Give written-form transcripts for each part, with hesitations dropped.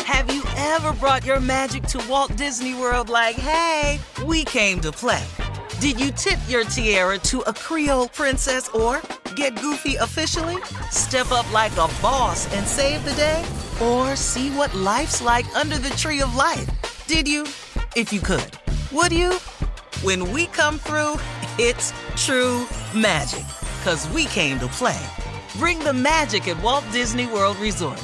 Have you ever brought your magic to Walt Disney World like, hey, we came to play? Did you tip your tiara to a Creole princess or get goofy officially? Step up like a boss and save the day? Or see what life's like under the tree of life? Did you? If you could. Would you? When we come through, it's true magic. 'Cause we came to play. Bring the magic at Walt Disney World Resort.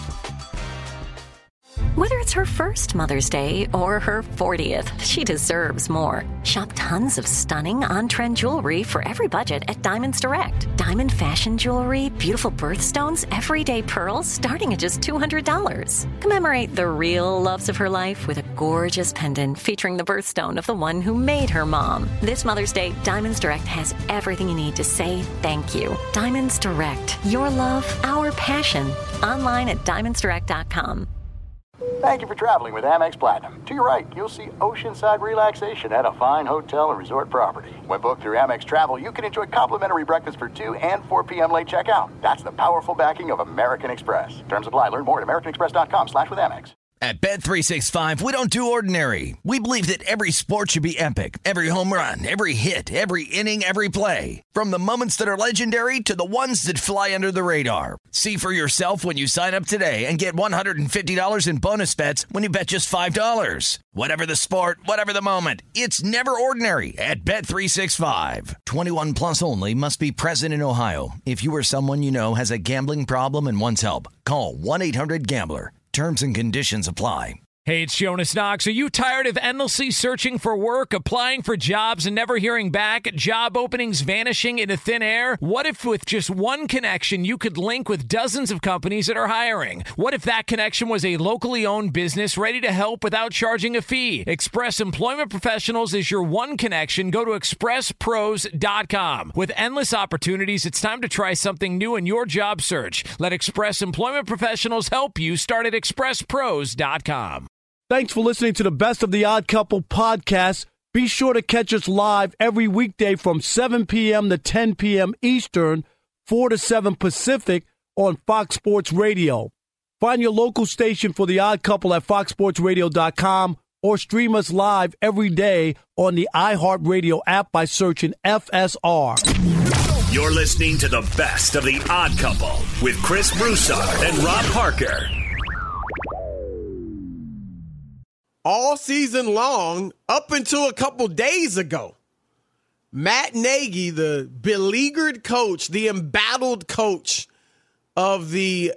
Whether it's her first Mother's Day or her 40th, she deserves more. Shop tons of stunning on-trend jewelry for every budget at Diamonds Direct. Diamond fashion jewelry, beautiful birthstones, everyday pearls starting at just $200. Commemorate the real loves of her life with a gorgeous pendant featuring the birthstone of the one who made her mom. This Mother's Day, Diamonds Direct has everything you need to say thank you. Diamonds Direct. Your love, our passion. Online at diamondsdirect.com. Thank you for traveling with Amex Platinum. To your right, you'll see oceanside relaxation at a fine hotel and resort property. When booked through Amex Travel, you can enjoy complimentary breakfast for 2 and 4 p.m. late checkout. That's the powerful backing of American Express. Terms apply. Learn more at americanexpress.com/withAmex. At Bet365, we don't do ordinary. We believe that every sport should be epic. Every home run, every hit, every inning, every play. From the moments that are legendary to the ones that fly under the radar. See for yourself when you sign up today and get $150 in bonus bets when you bet just $5. Whatever the sport, whatever the moment, it's never ordinary at Bet365. 21 plus only. Must be present in Ohio. If you or someone you know has a gambling problem and wants help, call 1-800-GAMBLER. Terms and conditions apply. Hey, it's Jonas Knox. Are you tired of endlessly searching for work, applying for jobs, and never hearing back? Job openings vanishing into thin air? What if with just one connection, you could link with dozens of companies that are hiring? What if that connection was a locally owned business ready to help without charging a fee? Express Employment Professionals is your one connection. Go to expresspros.com. With endless opportunities, it's time to try something new in your job search. Let Express Employment Professionals help you. Start at expresspros.com. Thanks for listening to the Best of the Odd Couple podcast. Be sure to catch us live every weekday from 7 p.m. to 10 p.m. Eastern, 4 to 7 Pacific on Fox Sports Radio. Find your local station for the Odd Couple at foxsportsradio.com or stream us live every day on the iHeartRadio app by searching FSR. You're listening to the Best of the Odd Couple with Chris Broussard and Rob Parker. All season long, up until a couple days ago, Matt Nagy, the beleaguered coach, the embattled coach of the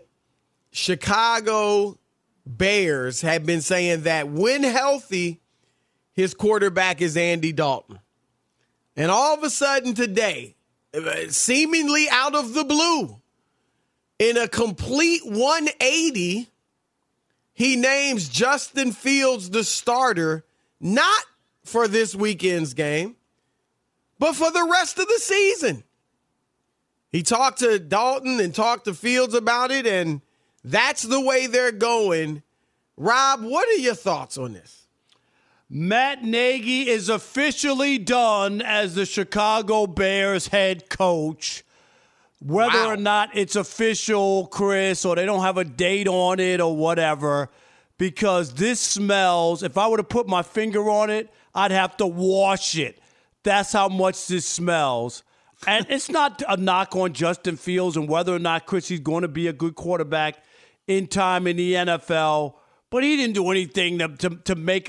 Chicago Bears, had been saying that when healthy, his quarterback is Andy Dalton. And all of a sudden today, seemingly out of the blue, in a complete 180, he names Justin Fields the starter, not for this weekend's game, but for the rest of the season. He talked to Dalton and talked to Fields about it, and that's the way they're going. Rob, what are your thoughts on this? Matt Nagy is officially done as the Chicago Bears head coach. Whether or not it's official, Chris, or they don't have a date on it or whatever, because this smells, if I were to put my finger on it, I'd have to wash it. That's how much this smells. And it's not a knock on Justin Fields and whether or not, Chris, he's going to be a good quarterback in time in the NFL, but he didn't do anything to make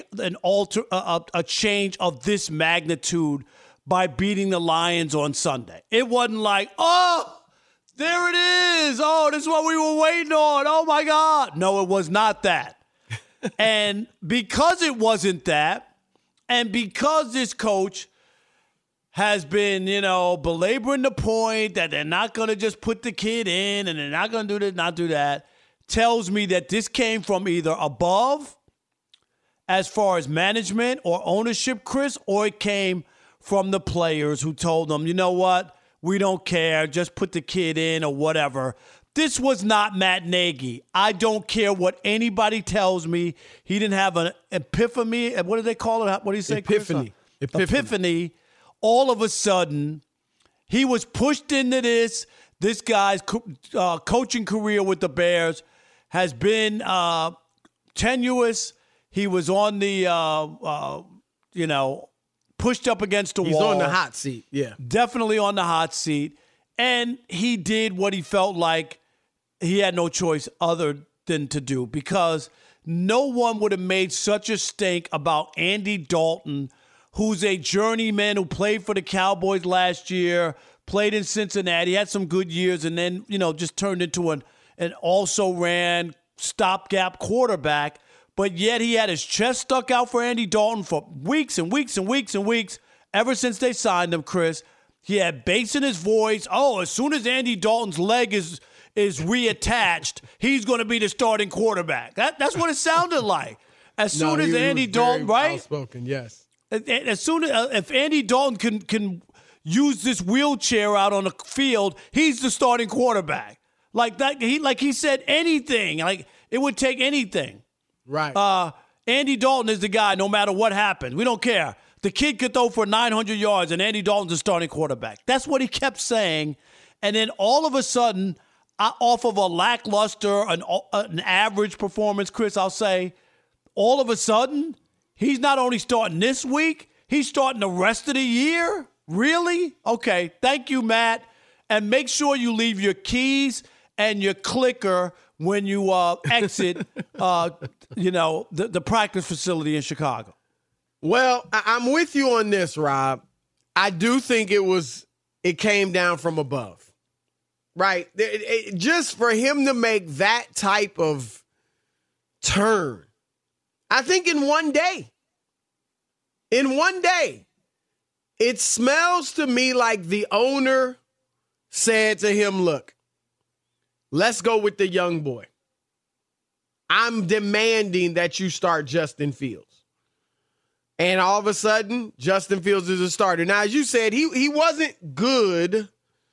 a change of this magnitude by beating the Lions on Sunday. It wasn't like, oh, there it is. Oh, this is what we were waiting on. Oh, my God. No, it was not that. And because it wasn't that, and because this coach has been, belaboring the point that they're not going to just put the kid in and they're not going to do this, not do that, tells me that this came from either above as far as management or ownership, Chris, or it came from the players who told them, you know what? We don't care. Just put the kid in or whatever. This was not Matt Nagy. I don't care what anybody tells me. He didn't have an epiphany. What do they call it? What do you say, Epiphany. Chris? Epiphany. All of a sudden, he was pushed into this. This guy's coaching career with the Bears has been tenuous. He was on the, pushed up against the wall. He's on the hot seat, yeah. Definitely on the hot seat. And he did what he felt like he had no choice other than to do, because no one would have made such a stink about Andy Dalton, who's a journeyman who played for the Cowboys last year, played in Cincinnati, had some good years, and then, just turned into an also-ran stopgap quarterback. But yet he had his chest stuck out for Andy Dalton for weeks and weeks and weeks and weeks, ever since they signed him, Chris. He had bass in his voice. Oh, as soon as Andy Dalton's leg is reattached, he's going to be the starting quarterback. That's what it sounded like. As soon as Andy Dalton, right? Outspoken, yes. As soon as if Andy Dalton can use this wheelchair out on the field, he's the starting quarterback. Like that, he said anything. Like it would take anything. Right. Andy Dalton is the guy. No matter what happens, we don't care. The kid could throw for 900 yards, and Andy Dalton's the starting quarterback. That's what he kept saying. And then all of a sudden, off of a lackluster, an average performance, Chris, I'll say, all of a sudden, he's not only starting this week, he's starting the rest of the year? Really? Okay, thank you, Matt. And make sure you leave your keys and your clicker when you exit, the practice facility in Chicago. Well, I'm with you on this, Rob. I do think it came down from above, right? Just for him to make that type of turn, I think in one day, it smells to me like the owner said to him, look, let's go with the young boy. I'm demanding that you start Justin Fields. And all of a sudden, Justin Fields is a starter. Now, as you said, he wasn't good.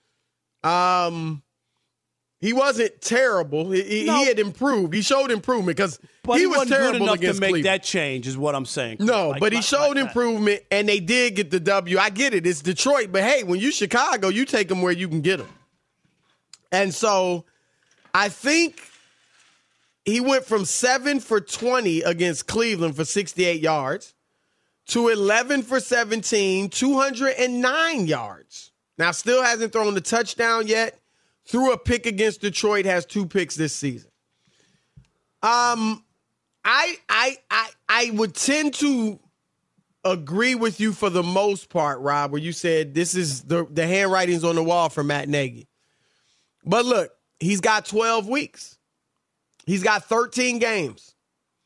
He wasn't terrible. He had improved. He showed improvement because he was terrible good enough against to make Cleveland. That change is what I'm saying. No, but he showed improvement, and they did get the W. I get it. It's Detroit. But, hey, when you Chicago, you take them where you can get them. And so I think he went from 7 for 20 against Cleveland for 68 yards to 11 for 17, 209 yards. Now, still hasn't thrown the touchdown yet. Threw a pick against Detroit, has 2 picks this season. I would tend to agree with you for the most part, Rob, where you said this is the handwriting's on the wall for Matt Nagy. But look, he's got 12 weeks. He's got 13 games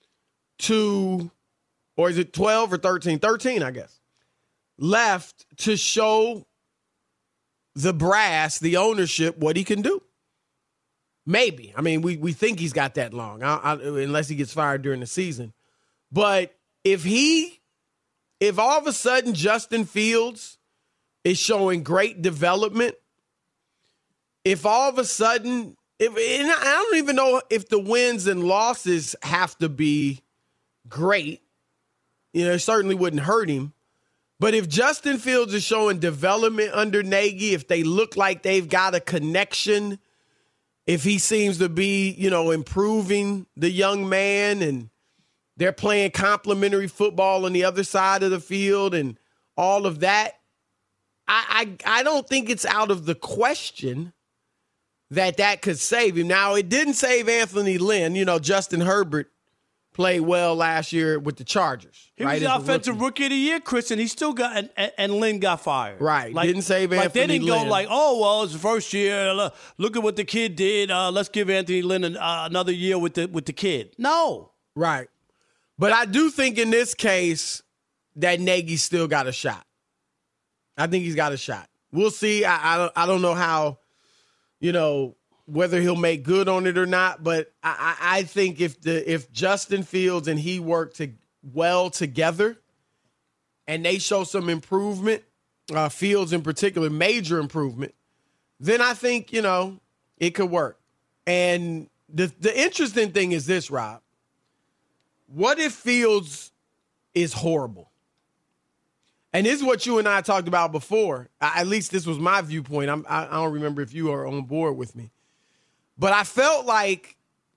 or is it 12 or 13? 13, I guess, left to show the brass, the ownership, what he can do. Maybe. I mean, we think he's got that long, unless he gets fired during the season. But if all of a sudden Justin Fields is showing great development, if all of a sudden, and I don't even know if the wins and losses have to be great, it certainly wouldn't hurt him. But if Justin Fields is showing development under Nagy, if they look like they've got a connection, if he seems to be, improving the young man and they're playing complimentary football on the other side of the field and all of that, I don't think it's out of the question that could save him. Now, it didn't save Anthony Lynn. Justin Herbert played well last year with the Chargers. He was the offensive rookie of the year, Chris, and he still got and Lynn got fired. Right. Didn't save Anthony Lynn. They didn't go like, oh, well, it's the first year. Look at what the kid did. Let's give Anthony Lynn another year with the kid. No. Right. But I do think in this case that Nagy still got a shot. I think he's got a shot. We'll see. I don't know how, whether he'll make good on it or not, but I think if Justin Fields and he work well together and they show some improvement, Fields in particular, major improvement, then I think, it could work. And the interesting thing is this, Rob. What if Fields is horrible? And this is what you and I talked about before. At least this was my viewpoint. I don't remember if you are on board with me. But I felt like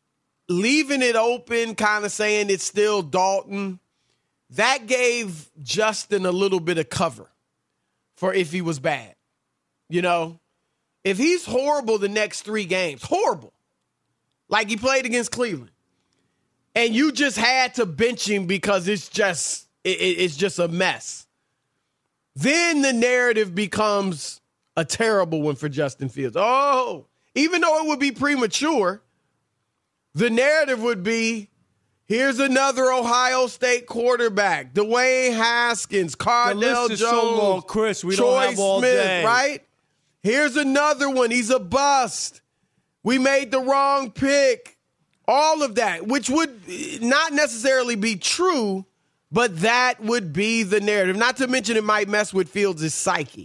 leaving it open, kind of saying it's still Dalton, that gave Justin a little bit of cover for if he was bad. You know, if he's horrible the next 3 games, horrible, like he played against Cleveland, and you just had to bench him because it's just a mess, then the narrative becomes a terrible one for Justin Fields. Oh, even though it would be premature, the narrative would be, here's another Ohio State quarterback, Dwayne Haskins, Cardell Jones, so long, Chris. We Troy don't have all Smith, day. right? Here's another one. He's a bust. We made the wrong pick. All of that, which would not necessarily be true, but that would be the narrative. Not to mention it might mess with Fields' psyche.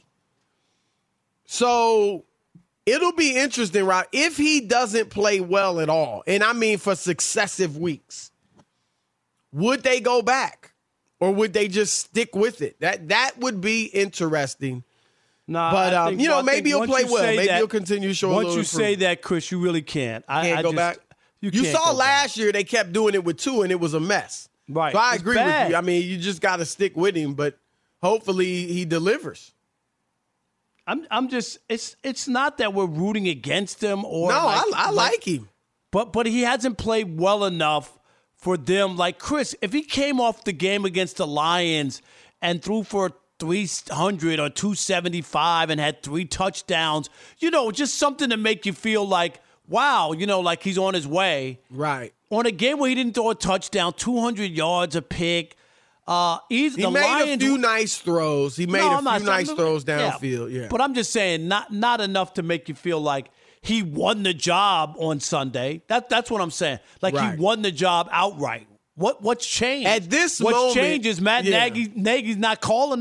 So it'll be interesting, Rob, if he doesn't play well at all, and I mean for successive weeks, would they go back or would they just stick with it? That would be interesting. Nah, but, maybe he'll play well. Maybe he'll continue to show a little Once you say that, Chris, you really can't. I go back. You saw last year they kept doing it with 2, and it was a mess. Right. So I agree with you. I mean, you just got to stick with him, but hopefully he delivers. I'm just it's not that we're rooting against him or no, I like him. But he hasn't played well enough for them. Like Chris, if he came off the game against the Lions and threw for 300 or 275 and had 3 touchdowns, just something to make you feel like, wow, like he's on his way. Right. On a game where he didn't throw a touchdown, 200 yards, a pick. He made a few nice throws. He made a few nice throws downfield. Yeah. But I'm just saying, not enough to make you feel like he won the job on Sunday. That's what I'm saying. Like He won the job outright. What's changed? At this moment, what's changed is Matt Nagy's not calling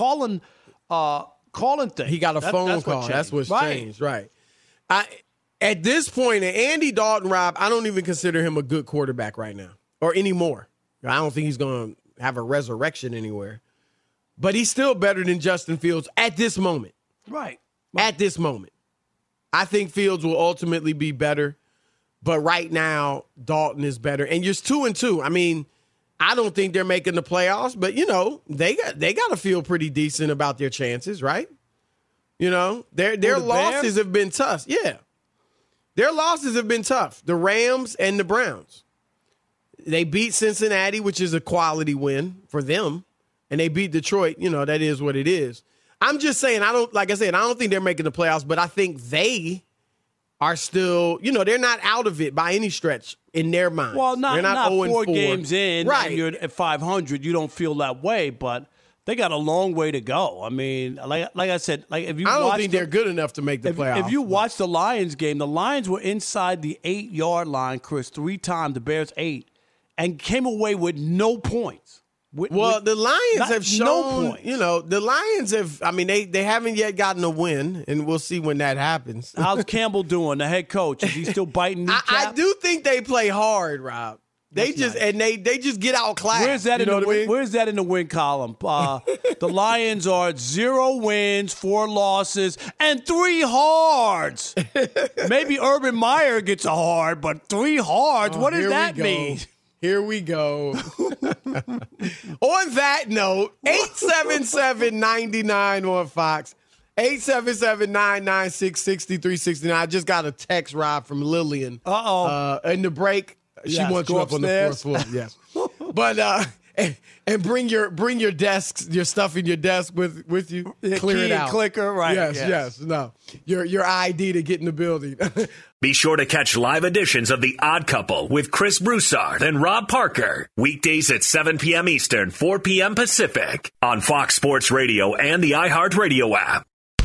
thing. He got a phone call. That's what's changed. Right. At this point, Andy Dalton, Rob, I don't even consider him a good quarterback right now or anymore. I don't think he's going to have a resurrection anywhere. But he's still better than Justin Fields at this moment. Right. At this moment. I think Fields will ultimately be better. But right now, Dalton is better. And you're 2-2. I mean, I don't think they're making the playoffs, but, they got to feel pretty decent about their chances, right? Their losses have been tough. Yeah. Their losses have been tough. The Rams and the Browns. They beat Cincinnati, which is a quality win for them. And they beat Detroit. That is what it is. I'm just saying, I don't think they're making the playoffs, but I think they are still, they're not out of it by any stretch in their mind. Well, not 4 games in, right? And you're at 500. You don't feel that way, but they got a long way to go. I mean, like I said, if you, I don't think they're good enough to make the playoffs. If you watch the Lions game, the Lions were inside the 8-yard line, Chris, 3 times. The Bears 8, and came away with no points. The Lions have shown, no points. The Lions have, they haven't yet gotten a win, and we'll see when that happens. How's Campbell doing, the head coach? Is he still biting kneecap? I do think they play hard, Rob. They just get outclassed. Where's that Where's that in the win column? The Lions are 0 wins, 4 losses, and 3 hards. Maybe Urban Meyer gets a hard, but 3 hards. What does that mean? Here we go. On that note, 877-99 on Fox. 877-996-6369. I just got a text, Rob, from Lillian. In the break, she wants you up on the 4th floor. Yes. But and bring your desks, your stuff in your desk with you. Clear it out. Clicker, right? Yes. No, your ID to get in the building. Be sure to catch live editions of The Odd Couple with Chris Broussard and Rob Parker. Weekdays at 7 p.m. Eastern, 4 p.m. Pacific on Fox Sports Radio and the iHeartRadio app.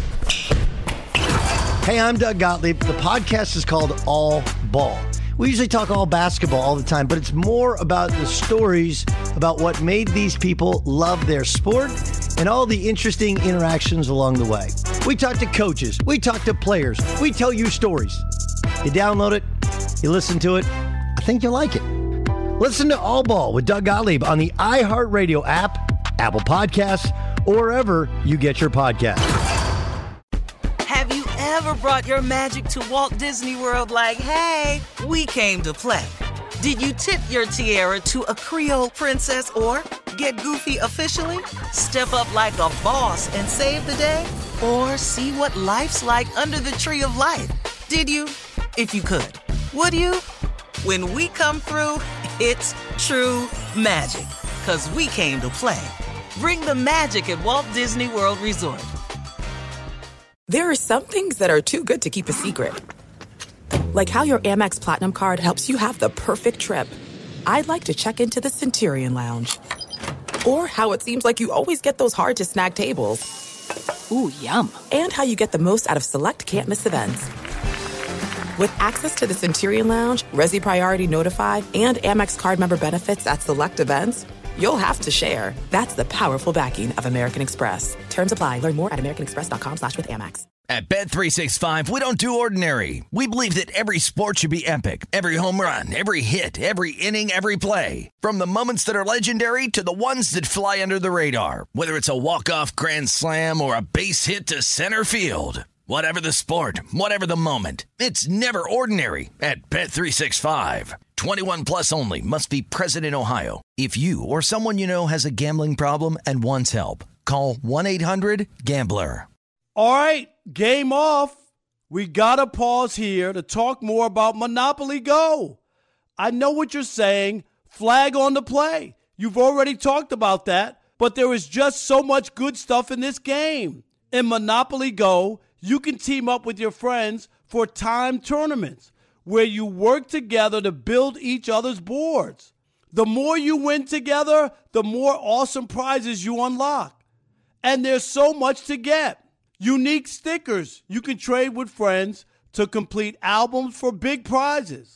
Hey, I'm Doug Gottlieb. The podcast is called All Ball. We usually talk all basketball all the time, but it's more about the stories about what made these people love their sport and all the interesting interactions along the way. We talk to coaches. We talk to players. We tell you stories. You download it. You listen to it. I think you'll like it. Listen to All Ball with Doug Gottlieb on the iHeartRadio app, Apple Podcasts, or wherever you get your podcasts. Have you ever brought your magic to Walt Disney World like, hey, we came to play? Did you tip your tiara to a Creole princess or get goofy officially? Step up like a boss and save the day? Or see what life's like under the tree of life? Did you? If you could. Would you? When we come through, it's true magic. 'Cause we came to play. Bring the magic at Walt Disney World Resort. There are some things that are too good to keep a secret. Like how your Amex Platinum card helps you have the perfect trip. I'd like to check into the Centurion Lounge. Or how it seems like you always get those hard-to-snag tables. Ooh, yum. And how you get the most out of select can't-miss events. With access to the Centurion Lounge, Resi Priority Notified, and Amex card member benefits at select events, you'll have to share. That's the powerful backing of American Express. Terms apply. Learn more at americanexpress.com/withAmex. At Bet365, we don't do ordinary. We believe that every sport should be epic. Every home run, every hit, every inning, every play. From the moments that are legendary to the ones that fly under the radar. Whether it's a walk-off grand slam or a base hit to center field. Whatever the sport, whatever the moment, it's never ordinary at Bet365. 21 plus only. Must be present in Ohio. If you or someone you know has a gambling problem and wants help, call 1-800-GAMBLER. All right, game off. We got to pause here to talk more about Monopoly Go. I know what you're saying. Flag on the play. You've already talked about that, but there is just so much good stuff in this game. In Monopoly Go, you can team up with your friends for timed tournaments where you work together to build each other's boards. The more you win together, the more awesome prizes you unlock. And there's so much to get. Unique stickers you can trade with friends to complete albums for big prizes.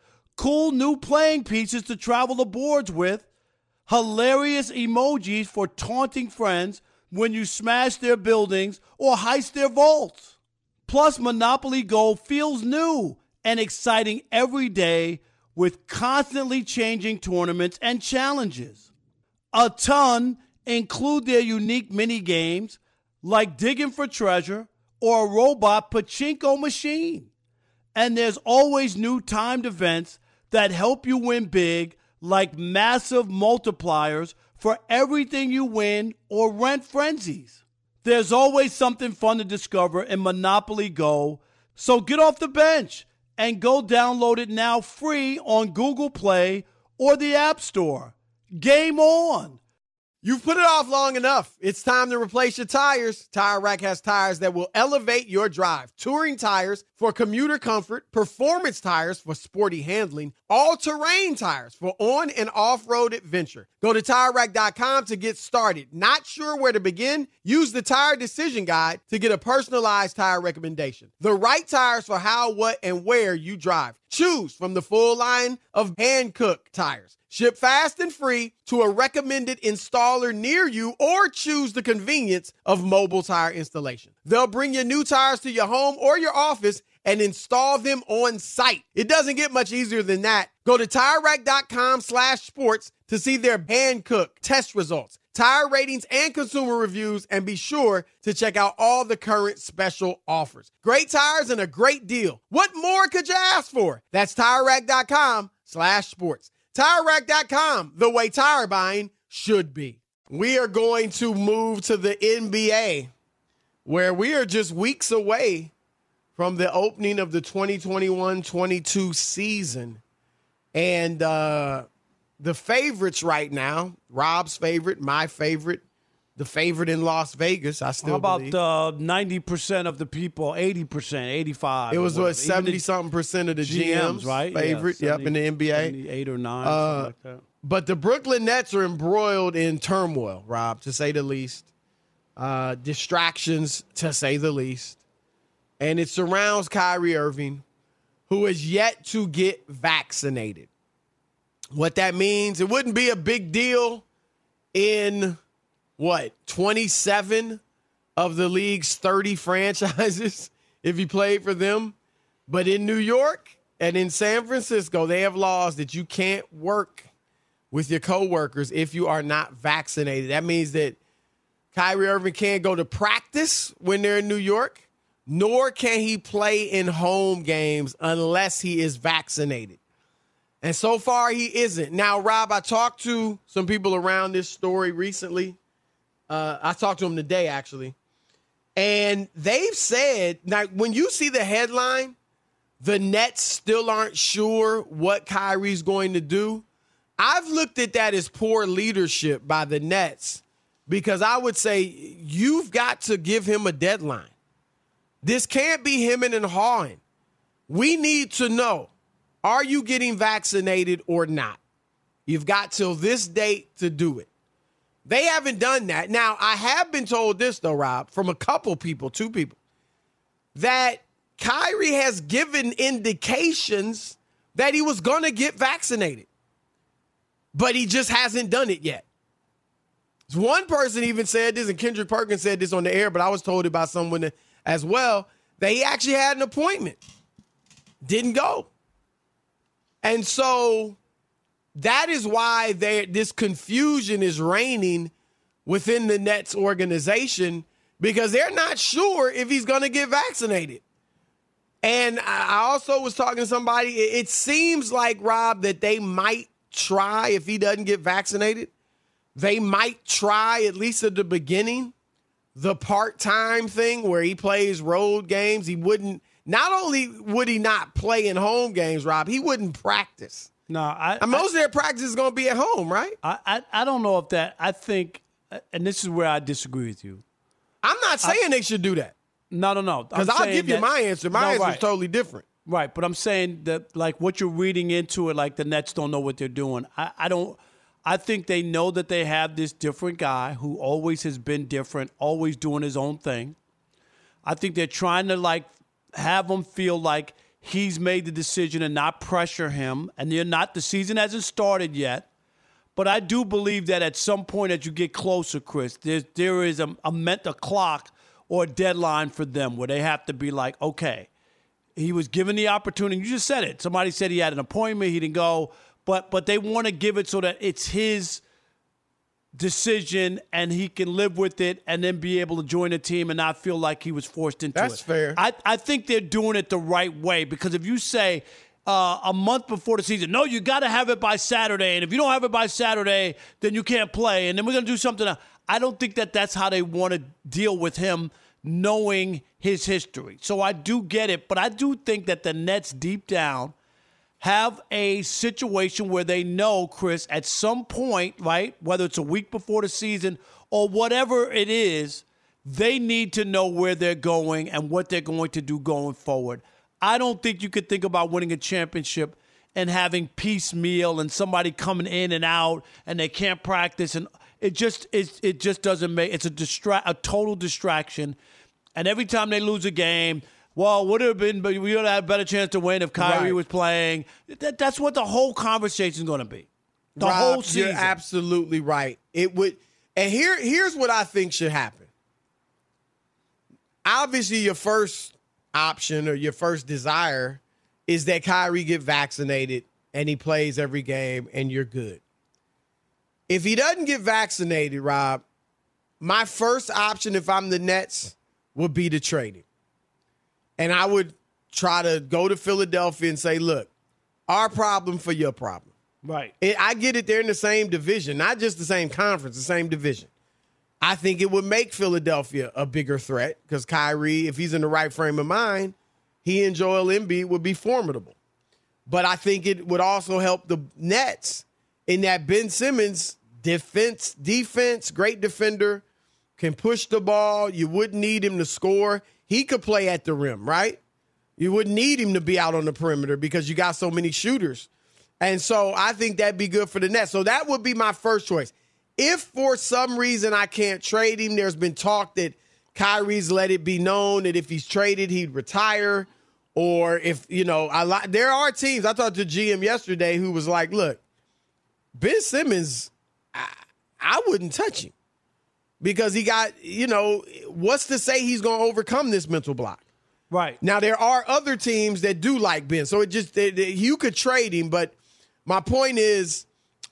Cool new playing pieces to travel the boards with. Hilarious emojis for taunting friends when you smash their buildings or heist their vaults. Plus, Monopoly Go feels new and exciting every day with constantly changing tournaments and challenges. A ton include their unique mini games like digging for treasure or a robot pachinko machine. And there's always new timed events that help you win big, like massive multipliers for everything you win or rent frenzies. There's always something fun to discover in Monopoly Go, so get off the bench and go download it now free on Google Play or the App Store. Game on! You've put it off long enough. It's time to replace your tires. Tire Rack has tires that will elevate your drive. Touring tires for commuter comfort, performance tires for sporty handling, all-terrain tires for on- and off-road adventure. Go to TireRack.com to get started. Not sure where to begin? Use the Tire Decision Guide to get a personalized tire recommendation. The right tires for how, what, and where you drive. Choose from the full line of Hankook tires. Ship fast and free to a recommended installer near you, or choose the convenience of mobile tire installation. They'll bring your new tires to your home or your office and install them on site. It doesn't get much easier than that. Go to TireRack.com/sports to see their Hankook test results, tire ratings, and consumer reviews, and be sure to check out all the current special offers. Great tires and a great deal. What more could you ask for? That's TireRack.com/sports. TireRack.com, the way tire buying should be. We are going to move to the NBA, where we are just weeks away from the opening of the 2021-22 season. And the favorites right now, Rob's favorite, my favorite, the favorite in Las Vegas, I still believe. How about 90% of the people, 80%, 85%? It was what, 70-something% of the GMs, right? Favorite, yeah, 70, in the NBA. 8 or 9, something like that. But the Brooklyn Nets are embroiled in turmoil, Rob, to say the least. Distractions, to say the least. And it surrounds Kyrie Irving, who is yet to get vaccinated. What that means, it wouldn't be a big deal in, 27 of the league's 30 franchises if he played for them. But in New York and in San Francisco, they have laws that you can't work with your coworkers if you are not vaccinated. That means that Kyrie Irving can't go to practice when they're in New York, nor can he play in home games unless he is vaccinated. And so far, he isn't. Now, Rob, I talked to some people around this story recently. I talked to them today, actually. And they've said, now, when you see the headline, the Nets still aren't sure what Kyrie's going to do. I've looked at that as poor leadership by the Nets because I would say you've got to give him a deadline. This can't be hemming and hawing. We need to know, are you getting vaccinated or not? You've got till this date to do it. They haven't done that. Now, I have been told this, though, Rob, from a couple people, 2 people, that Kyrie has given indications that he was going to get vaccinated, but he just hasn't done it yet. One person even said this, and Kendrick Perkins said this on the air, but I was told it by someone as well, that he actually had an appointment. Didn't go. And so that is why this confusion is reigning within the Nets organization because they're not sure if he's going to get vaccinated. And I also was talking to somebody. It seems like, Rob, that they might try, if he doesn't get vaccinated, they might try, at least at the beginning, the part-time thing where he plays road games. He wouldn't. Not only would he not play in home games, Rob, he wouldn't practice. No, most of their practice is going to be at home, right? I don't know if that. I think, and this is where I disagree with you. I'm not saying they should do that. No. Because I'll give you my answer. My answer is totally different. Right, but I'm saying that, like, what you're reading into it, like the Nets don't know what they're doing. I think they know that they have this different guy who always has been different, always doing his own thing. I think they're trying to, like, have him feel like he's made the decision and not pressure him. And the season hasn't started yet. But I do believe that at some point as you get closer, Chris, there is a clock or a deadline for them where they have to be like, okay, he was given the opportunity. You just said it. Somebody said he had an appointment. He didn't go. But they want to give it so that it's his decision and he can live with it and then be able to join the team and not feel like he was forced into it. That's fair. I think they're doing it the right way because if you say a month before the season, no, you got to have it by Saturday, and if you don't have it by Saturday, then you can't play, and then we're going to do something else. I don't think that that's how they want to deal with him knowing his history. So I do get it, but I do think that the Nets deep down have a situation where they know, Chris, at some point, right, whether it's a week before the season or whatever it is, they need to know where they're going and what they're going to do going forward. I don't think you could think about winning a championship and having piecemeal and somebody coming in and out and they can't practice, and it just doesn't make it's a total distraction. And every time they lose a game, well, would have been, but we would have had a better chance to win if Kyrie was playing. That's what the whole conversation is going to be. The whole season. You're absolutely right. It would, and here's what I think should happen. Obviously, your first option or your first desire is that Kyrie get vaccinated and he plays every game and you're good. If he doesn't get vaccinated, Rob, my first option if I'm the Nets would be to trade him. And I would try to go to Philadelphia and say, look, our problem for your problem. Right. I get it. They're in the same division, not just the same conference, the same division. I think it would make Philadelphia a bigger threat because Kyrie, if he's in the right frame of mind, he and Joel Embiid would be formidable. But I think it would also help the Nets in that Ben Simmons defense, great defender, can push the ball. You wouldn't need him to score. He could play at the rim, right? You wouldn't need him to be out on the perimeter because you got so many shooters. And so I think that'd be good for the Nets. So that would be my first choice. If for some reason I can't trade him, there's been talk that Kyrie's let it be known that if he's traded, he'd retire. Or if, there are teams. I talked to GM yesterday who was like, look, Ben Simmons, I wouldn't touch him. Because he got, what's to say he's going to overcome this mental block? Right. Now, there are other teams that do like Ben. So you could trade him. But my point is,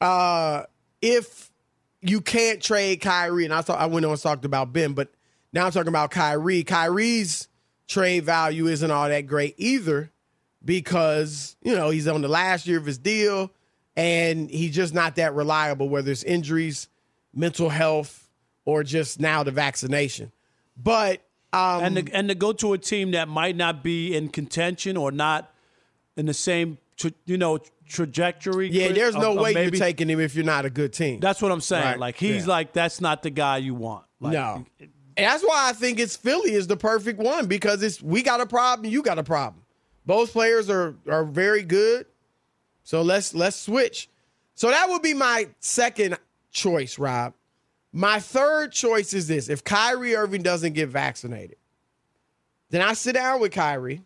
if you can't trade Kyrie, and I went on and talked about Ben, but now I'm talking about Kyrie. Kyrie's trade value isn't all that great either. because, he's on the last year of his deal and he's just not that reliable, whether it's injuries, mental health, or just now the vaccination. But and to go to a team that might not be in contention or not in the same trajectory. Yeah, there's no way you're taking him if you're not a good team. That's what I'm saying. Right. That's not the guy you want. No. And that's why I think Philly is the perfect one, because we got a problem, you got a problem. Both players are very good. So let's switch. So that would be my second choice, Rob. My third choice is this. If Kyrie Irving doesn't get vaccinated, then I sit down with Kyrie.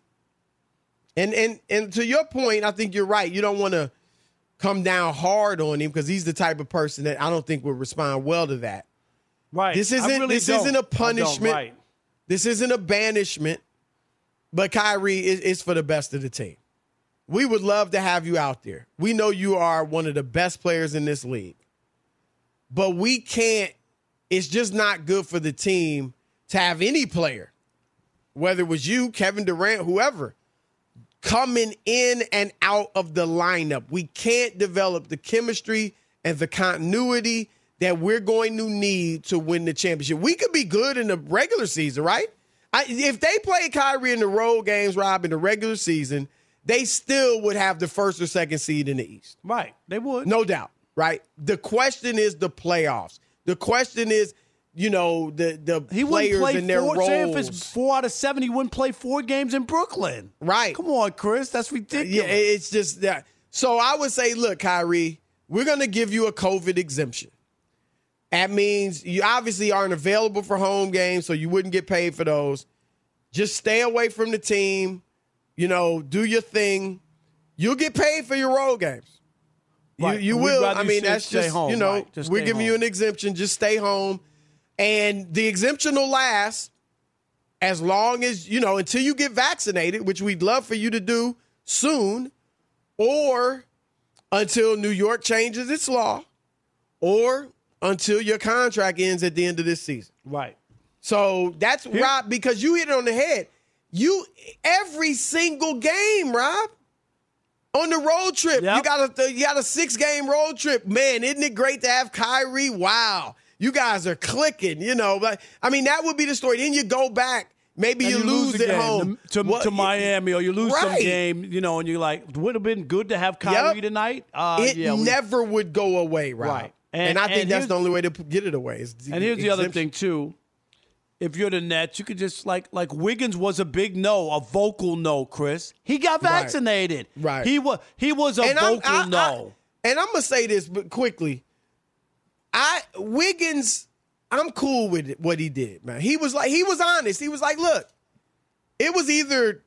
And to your point, I think you're right. You don't want to come down hard on him because he's the type of person that I don't think would respond well to that. Right. This isn't a punishment. Right. This isn't a banishment. But Kyrie is for the best of the team. We would love to have you out there. We know you are one of the best players in this league. But we can't. It's just not good for the team to have any player, whether it was you, Kevin Durant, whoever, coming in and out of the lineup. We can't develop the chemistry and the continuity that we're going to need to win the championship. We could be good in the regular season, right? If they play Kyrie in the road games, Rob, in the regular season, they still would have the first or second seed in the East. Right. They would. No doubt, right? The question is the playoffs. The question is, the players in their roles. Say if it's 4 out of 7, he wouldn't play 4 games in Brooklyn. Right. Come on, Chris. That's ridiculous. Yeah, it's just that. So I would say, look, Kyrie, we're going to give you a COVID exemption. That means you obviously aren't available for home games, so you wouldn't get paid for those. Just stay away from the team. Do your thing. You'll get paid for your road games. Right. You will. I mean, that's just, home, right. We're giving you an exemption. Just stay home. And the exemption will last as long as, until you get vaccinated, which we'd love for you to do soon, or until New York changes its law, or until your contract ends at the end of this season. Right. So that's Rob, because you hit it on the head. Every single game, Rob, on the road trip, you got a 6-game road trip. Man, isn't it great to have Kyrie? Wow. You guys are clicking, But I mean, that would be the story. Then you go back. Maybe you lose at home to Miami, or you lose some game, and you're like, would have been good to have Kyrie tonight. Never would go away, Rob. Right. And I think that's the only way to get it away. And here's the other thing, too. If you're the Nets, you could just, like Wiggins was a big no, a vocal no, Chris. He got vaccinated. Right. He was a vocal no. And I'm going to say this quickly. Wiggins, I'm cool with what he did, man. He was honest. He was like, look, it was either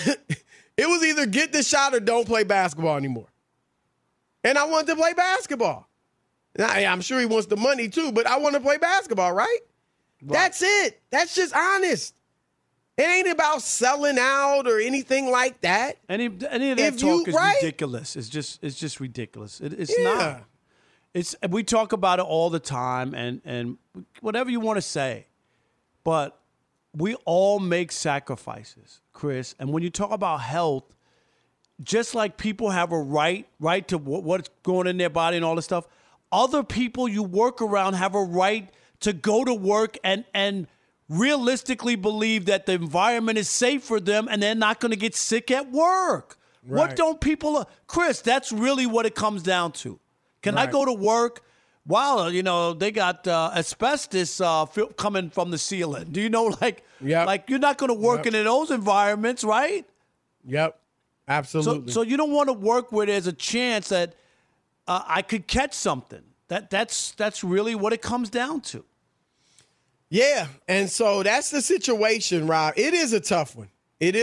get the shot or don't play basketball anymore. And I wanted to play basketball. Now, I'm sure he wants the money too, but I want to play basketball, right? That's it. That's just honest. It ain't about selling out or anything like that. Any of that talk is ridiculous. It's just ridiculous. It's not. We talk about it all the time, and whatever you want to say, but we all make sacrifices, Chris. And when you talk about health, just like people have a right to what's going in their body and all this stuff, other people you work around have a right to go to work and realistically believe that the environment is safe for them and they're not going to get sick at work. Right. What don't people – Chris, that's really what it comes down to. Can I go to work? Wow, they got asbestos coming from the ceiling. Do you know, like you're not going to work in those environments, right? Yep, absolutely. So you don't want to work where there's a chance that I could catch something. That's really what it comes down to. Yeah, and so that's the situation, Rob. It is a tough one.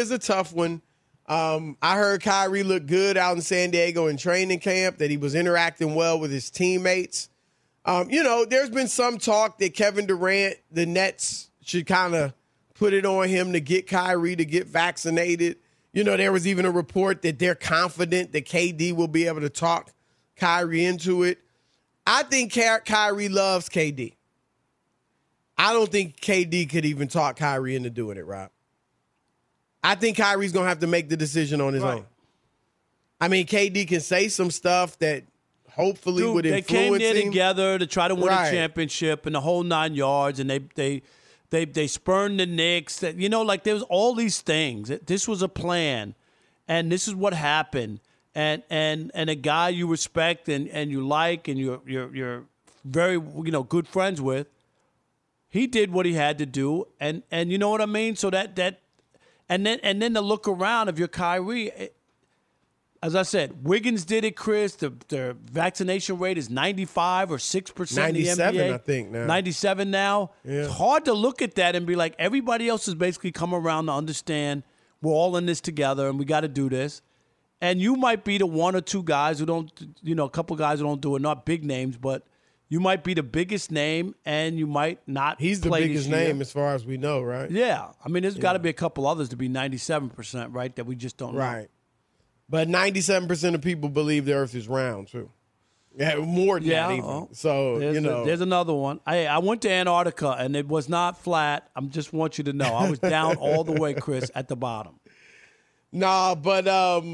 I heard Kyrie looked good out in San Diego in training camp, that he was interacting well with his teammates. There's been some talk that Kevin Durant, the Nets, should kind of put it on him to get Kyrie to get vaccinated. There was even a report that they're confident that KD will be able to talk Kyrie into it. I think Kyrie loves KD. I don't think KD could even talk Kyrie into doing it, Rob. I think Kyrie's going to have to make the decision on his own. I mean, KD can say some stuff that hopefully would influence him. They came there together to try to win a championship and the whole 9 yards, and they spurned the Knicks. You know, like there was all these things. This was a plan, and this is what happened. And a guy you respect and you like and you're very good friends with, he did what he had to do, and you know what I mean. So that and then to look around, if you're Kyrie, as I said, Wiggins did it, Chris. The vaccination rate is 95 or 6% 97, in the NBA. I think now. 97 now. Yeah. It's hard to look at that and be like, everybody else has basically come around to understand we're all in this together and we got to do this. And you might be the one or two guys who don't, a couple guys who don't do it, not big names, but you might be the biggest name and you might not He's the play biggest this year. name as far as we know, right? Yeah. I mean, there's got to be a couple others to be 97%, right, that we just don't know. Right. But 97% of people believe the earth is round, too. Yeah, more than that even. So, There's another one. I went to Antarctica, and it was not flat. I just want you to know. I was down all the way, Chris, at the bottom. Nah, but,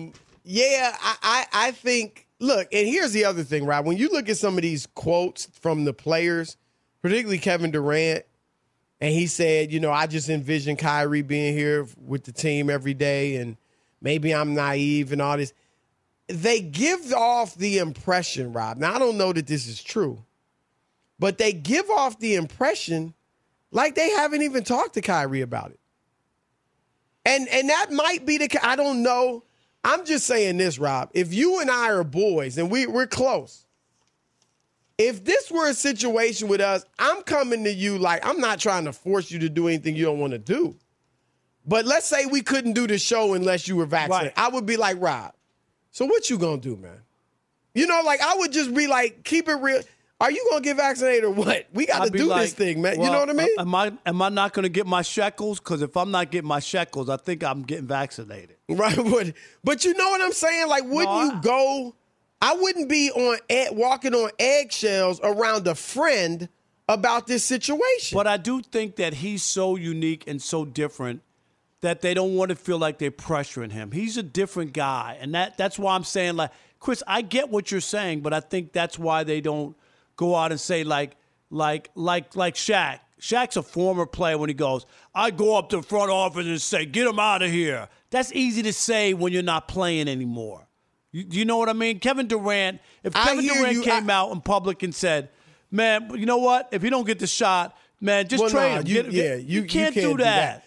I think, look, and here's the other thing, Rob. When you look at some of these quotes from the players, particularly Kevin Durant, and he said, I just envision Kyrie being here with the team every day, and maybe I'm naive and all this. They give off the impression, Rob. Now, I don't know that this is true, but they give off the impression like they haven't even talked to Kyrie about it. And that might be I don't know. I'm just saying this, Rob. If you and I are boys and we're close, if this were a situation with us, I'm coming to you like I'm not trying to force you to do anything you don't want to do. But let's say we couldn't do the show unless you were vaccinated. Right. I would be like, Rob, so what you gonna do, man? I would just be like, keep it real. Are you gonna get vaccinated or what? We got to do this thing, man. You know what I mean? Am I not gonna get my shekels? Because if I'm not getting my shekels, I think I'm getting vaccinated. Right. But you know what I'm saying? Like, wouldn't you go? I wouldn't be walking on eggshells around a friend about this situation. But I do think that he's so unique and so different that they don't want to feel like they're pressuring him. He's a different guy. And that's why I'm saying, like, Chris, I get what you're saying, but I think that's why they don't go out and say like Shaq. Shaq's a former player when he goes, I go up to the front office and say, get him out of here. That's easy to say when you're not playing anymore. You know what I mean? Kevin Durant, if Kevin Durant came out in public and said, man, you know what? If you don't get the shot, man, just trade him. You can't do that.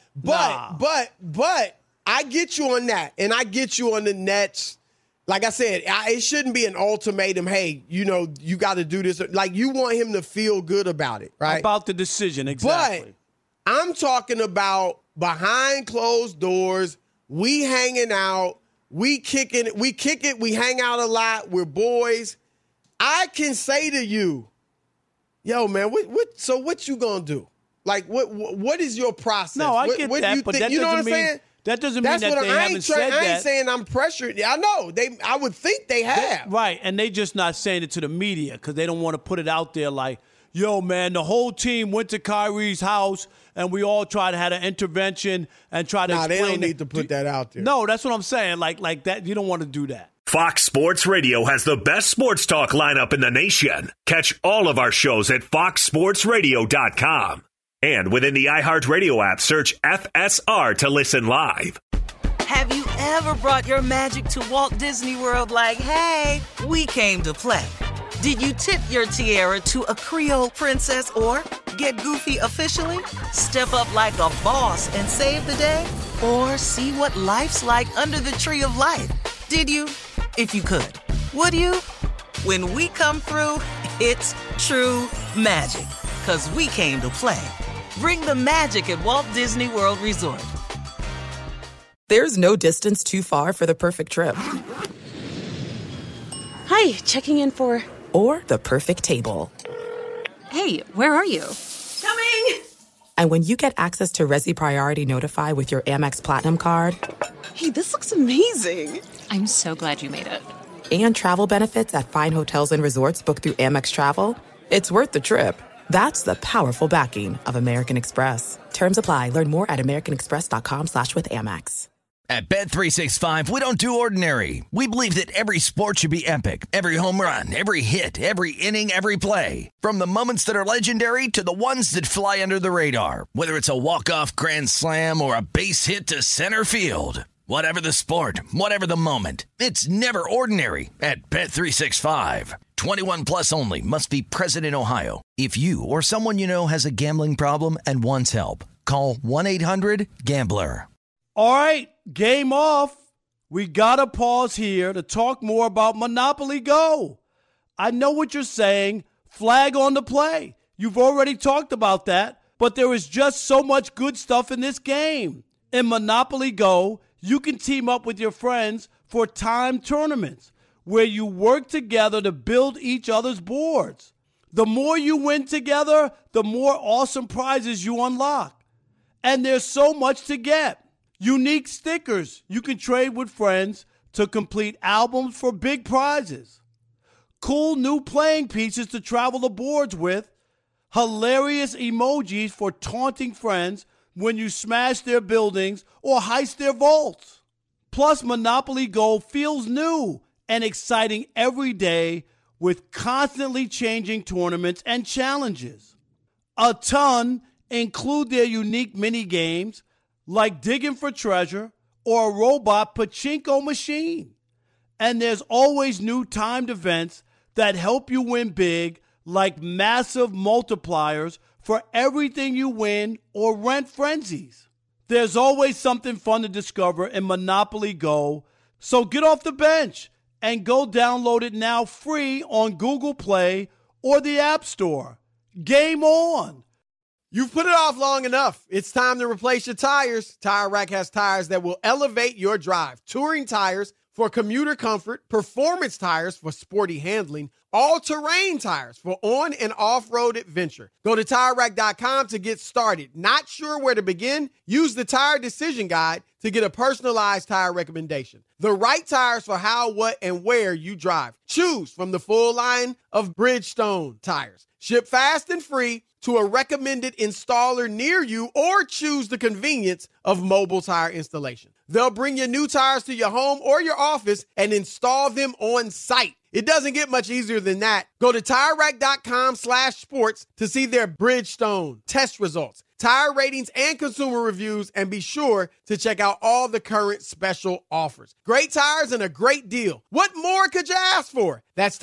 But I get you on that, and I get you on the Nets. Like I said, it shouldn't be an ultimatum. Hey, you got to do this. Like, you want him to feel good about it, right? About the decision, exactly. But I'm talking about behind closed doors. We hanging out. We kick it. We hang out a lot. We're boys. I can say to you, yo, man, so what you gonna do? Like, what is your process? No, I get that, but that doesn't mean that they haven't said that. I ain't saying I'm pressured. I know. I would think they have. Right, and they just not saying it to the media because they don't want to put it out there like, yo, man, the whole team went to Kyrie's house and we all tried to have an intervention and try to explain they don't need to put that out there. No, that's what I'm saying. Like that, you don't want to do that. Fox Sports Radio has the best sports talk lineup in the nation. Catch all of our shows at foxsportsradio.com. And within the iHeartRadio app, search FSR to listen live. Have you ever brought your magic to Walt Disney World like, hey, we came to play? Did you tip your tiara to a Creole princess or get goofy officially? Step up like a boss and save the day? Or see what life's like under the tree of life? Did you? If you could. Would you? When we come through, it's true magic. 'Cause we came to play. Bring the magic at Walt Disney World Resort. There's no distance too far for the perfect trip. Hi, checking in for... Or the perfect table. Hey, where are you? Coming! And when you get access to Resi Priority Notify with your Amex Platinum card... Hey, this looks amazing. I'm so glad you made it. And travel benefits at fine hotels and resorts booked through Amex Travel, it's worth the trip. That's the powerful backing of American Express. Terms apply. Learn more at americanexpress.com/withAmex. At Bet365, we don't do ordinary. We believe that every sport should be epic. Every home run, every hit, every inning, every play. From the moments that are legendary to the ones that fly under the radar. Whether it's a walk-off grand slam or a base hit to center field. Whatever the sport, whatever the moment. It's never ordinary at Bet365. 21 plus only. Must be present in Ohio. If you or someone you know has a gambling problem and wants help, call 1-800-GAMBLER. All right, game off. We got to pause here to talk more about Monopoly Go. I know what you're saying. Flag on the play. You've already talked about that, but there is just so much good stuff in this game. In Monopoly Go, you can team up with your friends for timed tournaments where you work together to build each other's boards. The more you win together, the more awesome prizes you unlock. And there's so much to get. Unique stickers you can trade with friends to complete albums for big prizes. Cool new playing pieces to travel the boards with. Hilarious emojis for taunting friends when you smash their buildings or heist their vaults. Plus, Monopoly Go feels new and exciting every day with constantly changing tournaments and challenges. A ton include their unique mini games like digging for treasure or a robot pachinko machine. And there's always new timed events that help you win big, like massive multipliers for everything you win or rent frenzies. There's always something fun to discover in Monopoly Go, so get off the bench and go download it now free on Google Play or the App Store. Game on! You've put it off long enough. It's time to replace your tires. Tire Rack has tires that will elevate your drive. Touring tires for commuter comfort, performance tires for sporty handling, all-terrain tires for on- and off-road adventure. Go to TireRack.com to get started. Not sure where to begin? Use the Tire Decision Guide to get a personalized tire recommendation. The right tires for how, what, and where you drive. Choose from the full line of Bridgestone tires. Ship fast and free to a recommended installer near you, or choose the convenience of mobile tire installation. They'll bring your new tires to your home or your office and install them on site. It doesn't get much easier than that. Go to TireRack.com/sports to see their Bridgestone test results, tire ratings, and consumer reviews, and be sure to check out all the current special offers. Great tires and a great deal. What more could you ask for? That's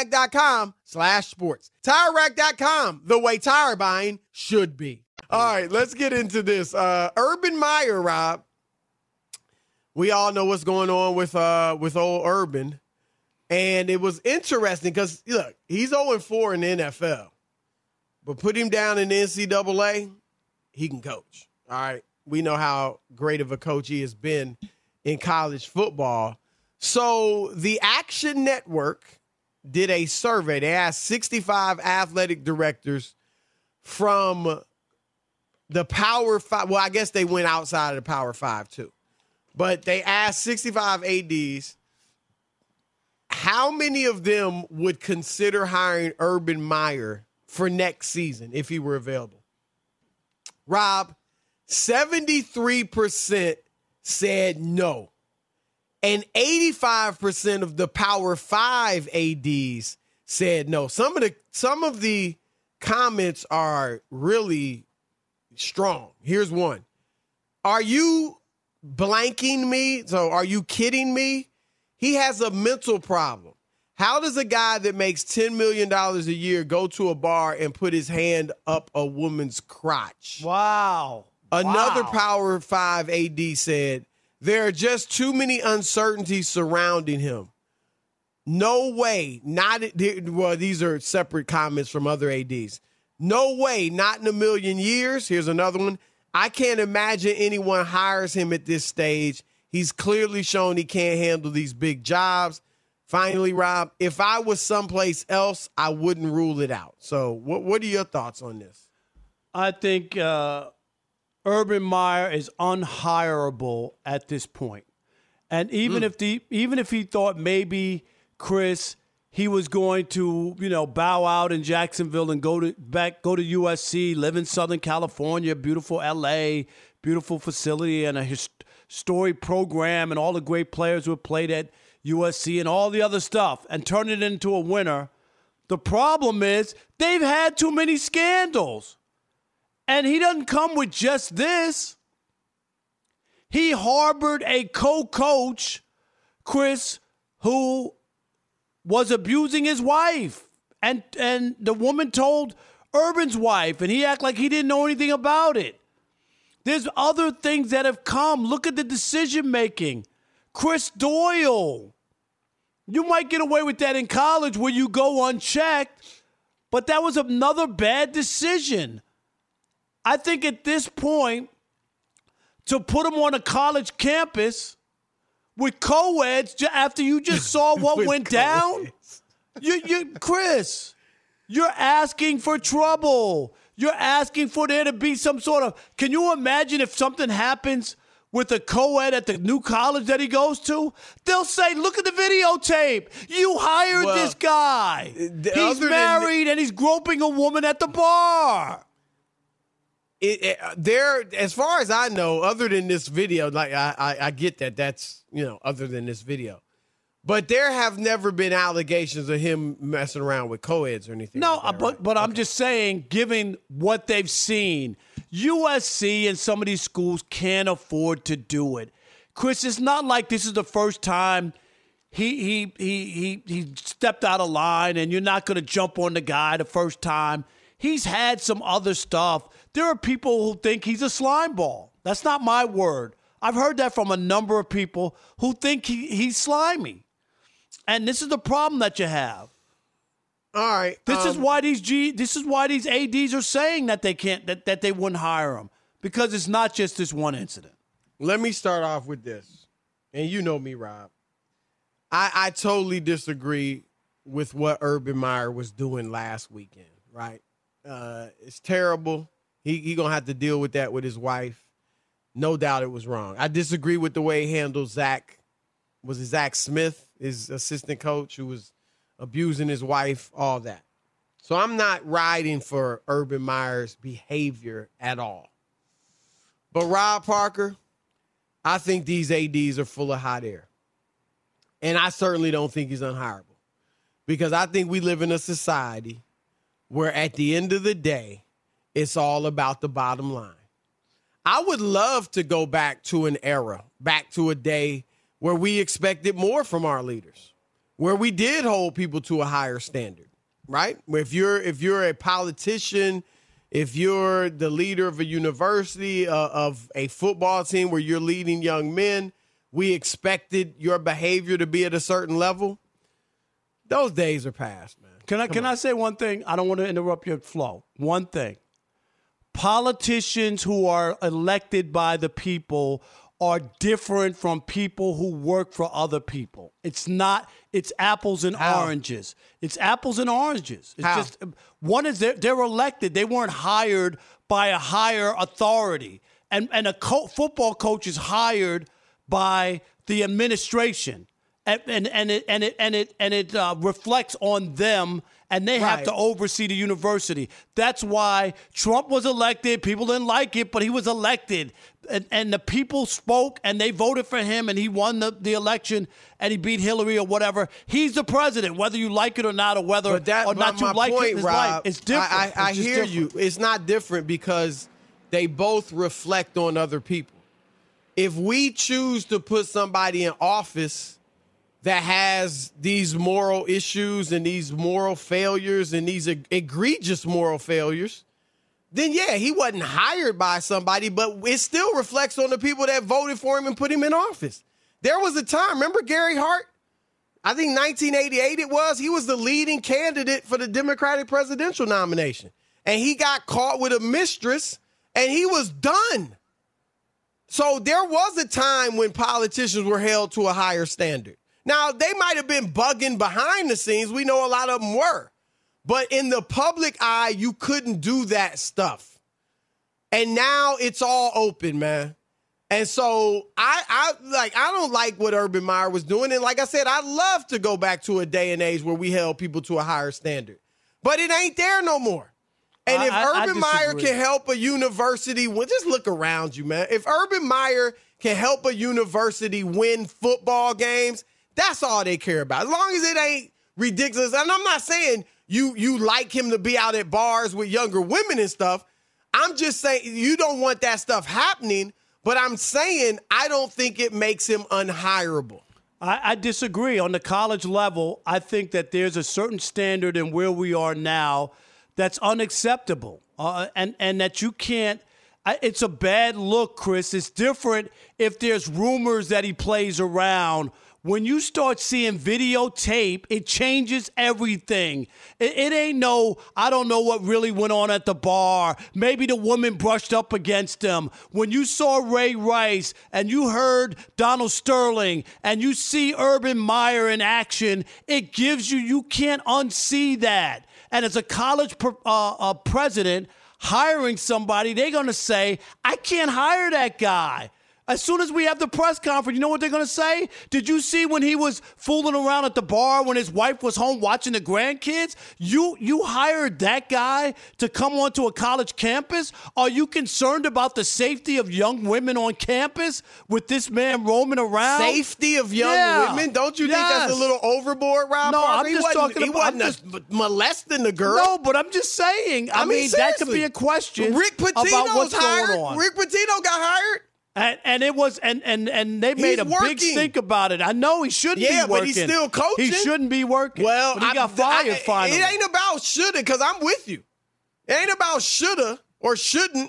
TireRack.com/sports. TireRack.com, the way tire buying should be. All right, let's get into this. Urban Meyer, Rob. We all know what's going on with old Urban. And it was interesting because, look, he's 0-4 in the NFL. But put him down in the NCAA, he can coach. All right. We know how great of a coach he has been in college football. So the Action Network did a survey. They asked 65 athletic directors from the Power 5. Well, I guess they went outside of the Power 5 too. But they asked 65 ADs how many of them would consider hiring Urban Meyer for next season if he were available. Rob, 73% said no. And 85% of the Power 5 ADs said no. Some of the comments are really strong. Here's one. Are you blanking me? So are you kidding me? He has a mental problem. How does a guy that makes $10 million a year go to a bar and put his hand up a woman's crotch? Wow. Another Power 5 AD said, there are just too many uncertainties surrounding him. No way, these are separate comments from other ADs. No way, not in a million years. Here's another one. I can't imagine anyone hires him at this stage. He's clearly shown he can't handle these big jobs. Finally, Rob, if I was someplace else, I wouldn't rule it out. So what are your thoughts on this? I think Urban Meyer is unhireable at this point. And even if he thought maybe, Chris, he was going to, bow out in Jacksonville and go to USC, live in Southern California, beautiful LA, beautiful facility and a historic program and all the great players who have played at USC and all the other stuff and turn it into a winner. The problem is they've had too many scandals. And he doesn't come with just this. He harbored a co-coach, Chris, who was abusing his wife. And the woman told Urban's wife, and he acted like he didn't know anything about it. There's other things that have come. Look at the decision-making. Chris Doyle. You might get away with that in college where you go unchecked, but that was another bad decision. I think at this point, to put him on a college campus with co-eds after you just saw what went down, Chris, you're asking for trouble. You're asking for there to be some sort of, can you imagine if something happens with a co-ed at the new college that he goes to? They'll say, look at the videotape. You hired this guy. He's married and he's groping a woman at the bar. As far as I know, other than this video, like I get that that's, other than this video. But there have never been allegations of him messing around with co-eds or anything. No, like that, but I'm just saying, given what they've seen, USC and some of these schools can't afford to do it. Chris, it's not like this is the first time he stepped out of line and you're not going to jump on the guy the first time. He's had some other stuff. There are people who think he's a slime ball. That's not my word. I've heard that from a number of people who think he's slimy. And this is the problem that you have. All right. This is why these ADs are saying that they can't, that they wouldn't hire him, because it's not just this one incident. Let me start off with this. And you know me, Rob. I totally disagree with what Urban Meyer was doing last weekend, right? It's terrible. He going to have to deal with that with his wife. No doubt it was wrong. I disagree with the way he handled Zach Smith, his assistant coach, who was abusing his wife, all that. So I'm not riding for Urban Meyer's behavior at all. But Rob Parker, I think these ADs are full of hot air. And I certainly don't think he's unhireable. Because I think we live in a society where at the end of the day, it's all about the bottom line. I would love to go back to an era, back to a day where we expected more from our leaders, where we did hold people to a higher standard, right? If you're a politician, if you're the leader of a university, of a football team where you're leading young men, we expected your behavior to be at a certain level. Those days are past, man. Can I say one thing? I don't want to interrupt your flow. One thing. Politicians who are elected by the people are different from people who work for other people. It's apples and oranges. It's apples and oranges. It's just one is they're elected. They weren't hired by a higher authority. And a football coach is hired by the administration. And it reflects on them, and they have to oversee the university. That's why Trump was elected. People didn't like it, but he was elected. And the people spoke, and they voted for him, and he won the election, and he beat Hillary or whatever. He's the president, whether you like it or not, or whether or not you like it in his life. It's different. I hear you. It's not different because they both reflect on other people. If we choose to put somebody in office that has these moral issues and these moral failures and these egregious moral failures, then yeah, he wasn't hired by somebody, but it still reflects on the people that voted for him and put him in office. There was a time, remember Gary Hart? I think 1988 it was. He was the leading candidate for the Democratic presidential nomination. And he got caught with a mistress, and he was done. So there was a time when politicians were held to a higher standard. Now, they might have been bugging behind the scenes. We know a lot of them were. But in the public eye, you couldn't do that stuff. And now it's all open, man. And so I don't like what Urban Meyer was doing. And like I said, I'd love to go back to a day and age where we held people to a higher standard. But it ain't there no more. And if Urban Meyer can help a university win, just look around you, man. If Urban Meyer can help a university win football games, that's all they care about. As long as it ain't ridiculous. And I'm not saying you like him to be out at bars with younger women and stuff. I'm just saying you don't want that stuff happening, but I'm saying I don't think it makes him unhireable. I disagree. On the college level, I think that there's a certain standard in where we are now that's unacceptable, and that you can't. It's a bad look, Chris. It's different if there's rumors that he plays around. When you start seeing videotape, it changes everything. It ain't I don't know what really went on at the bar. Maybe the woman brushed up against him. When you saw Ray Rice and you heard Donald Sterling and you see Urban Meyer in action, it gives you can't unsee that. And as a college president hiring somebody, they're going to say, I can't hire that guy. As soon as we have the press conference, you know what they're going to say? Did you see when he was fooling around at the bar when his wife was home watching the grandkids? You hired that guy to come onto a college campus? Are you concerned about the safety of young women on campus with this man roaming around? Safety of young women? Don't you think that's a little overboard, Rob? No, Parker? I'm just talking about... He wasn't molesting the girl. No, but I'm just saying. I mean that could be a question Rick Pitino's about what's hired. going on. Rick Pitino got hired. And it was and they made a big stink about it. I know he shouldn't be working. Yeah, but he's still coaching. He shouldn't be working. Well, but he got fired finally. It ain't about shoulda, because I'm with you. It ain't about shoulda or shouldn't.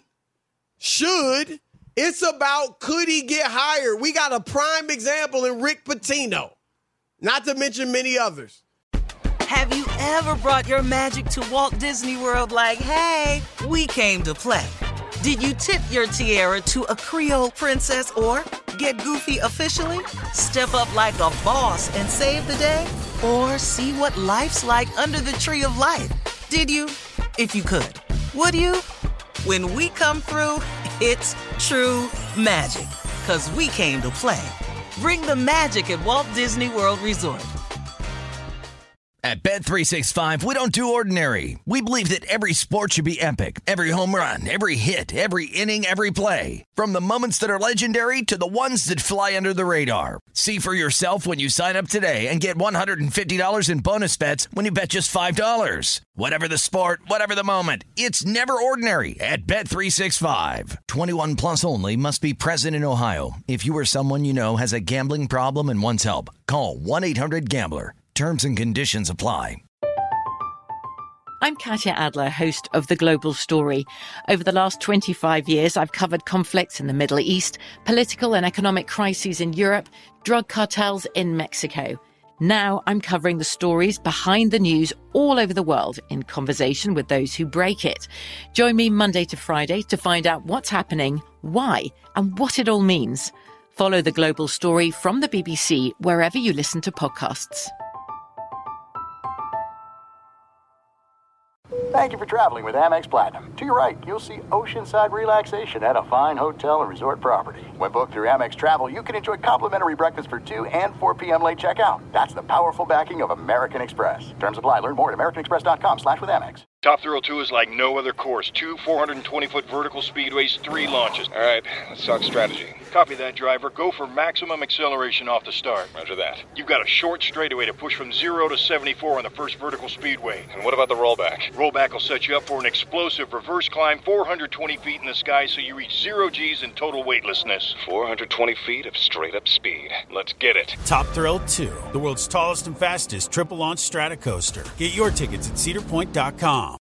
Should. It's about could he get hired. We got a prime example in Rick Pitino, not to mention many others. Have you ever brought your magic to Walt Disney World like, hey, we came to play? Did you tip your tiara to a Creole princess or get goofy officially? Step up like a boss and save the day? Or see what life's like under the tree of life? Did you? If you could. Would you? When we come through, it's true magic. 'Cause we came to play. Bring the magic at Walt Disney World Resort. At Bet365, we don't do ordinary. We believe that every sport should be epic. Every home run, every hit, every inning, every play. From the moments that are legendary to the ones that fly under the radar. See for yourself when you sign up today and get $150 in bonus bets when you bet just $5. Whatever the sport, whatever the moment, it's never ordinary at Bet365. 21 plus only. Must be present in Ohio. If you or someone you know has a gambling problem and wants help, call 1-800-GAMBLER. Terms and conditions apply. I'm Katya Adler, host of The Global Story. Over the last 25 years, I've covered conflicts in the Middle East, political and economic crises in Europe, drug cartels in Mexico. Now I'm covering the stories behind the news all over the world in conversation with those who break it. Join me Monday to Friday to find out what's happening, why, and what it all means. Follow The Global Story from the BBC wherever you listen to podcasts. Thank you for traveling with Amex Platinum. To your right, you'll see oceanside relaxation at a fine hotel and resort property. When booked through Amex Travel, you can enjoy complimentary breakfast for 2 and 4 p.m. late checkout. That's the powerful backing of American Express. Terms apply. Learn more at americanexpress.com/withAmex. Top Thrill 2 is like no other course. 2 420-foot vertical speedways, 3 launches. All right, let's talk strategy. Copy that, driver. Go for maximum acceleration off the start. Roger that. You've got a short straightaway to push from 0 to 74 on the first vertical speedway. And what about the rollback? Rollback will set you up for an explosive reverse climb 420 feet in the sky so you reach 0 G's in total weightlessness. 420 feet of straight-up speed. Let's get it. Top Thrill 2, the world's tallest and fastest triple-launch strata coaster. Get your tickets at cedarpoint.com.